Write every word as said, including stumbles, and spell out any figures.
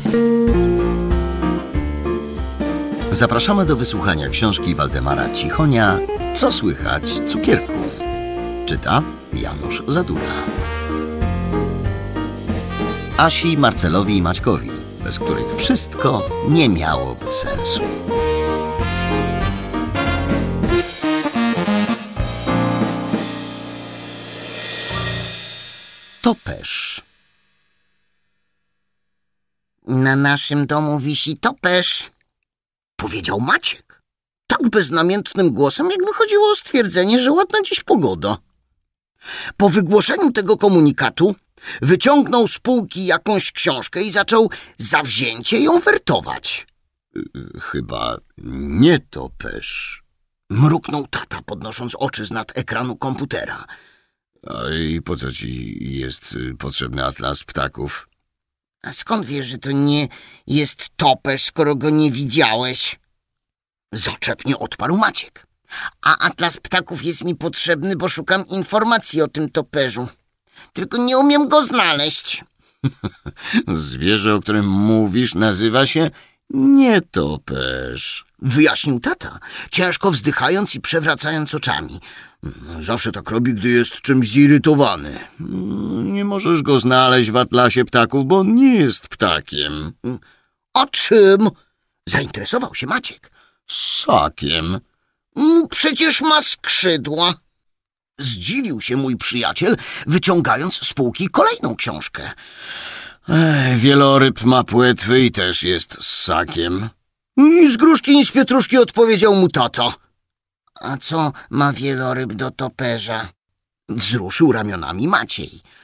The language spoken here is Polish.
Zapraszamy do wysłuchania książki Waldemara Cichonia „Co słychać, cukierku?” Czyta Janusz Zadula. Asi, Marcelowi i Maćkowi, bez których wszystko nie miałoby sensu. Topesz. Na naszym domu wisi topesz, powiedział Maciek, tak beznamiętnym głosem, jakby chodziło o stwierdzenie, że ładna dziś pogoda. Po wygłoszeniu tego komunikatu wyciągnął z półki jakąś książkę i zaczął zawzięcie ją wertować. Chyba nie topesz. Mruknął tata, podnosząc oczy z nad ekranu komputera. A i po co ci jest potrzebny atlas ptaków? A skąd wiesz, że to nie jest topesz, skoro go nie widziałeś? Zaczepnie odparł Maciek. A atlas ptaków jest mi potrzebny, bo szukam informacji o tym toperzu. Tylko nie umiem go znaleźć. Zwierzę, o którym mówisz, nazywa się nietoperz, wyjaśnił tata, ciężko wzdychając i przewracając oczami. Zawsze tak robi, gdy jest czymś zirytowany. Nie możesz go znaleźć w atlasie ptaków, bo on nie jest ptakiem. A czym? Zainteresował się Maciek. Ssakiem. Przecież ma skrzydła. Zdziwił się mój przyjaciel, wyciągając z półki kolejną książkę. Ech, wieloryb ma płetwy i też jest ssakiem. Ni z gruszki, ni z pietruszki, odpowiedział mu tata. A co ma wieloryb do toperza? Wzruszył ramionami Maciej.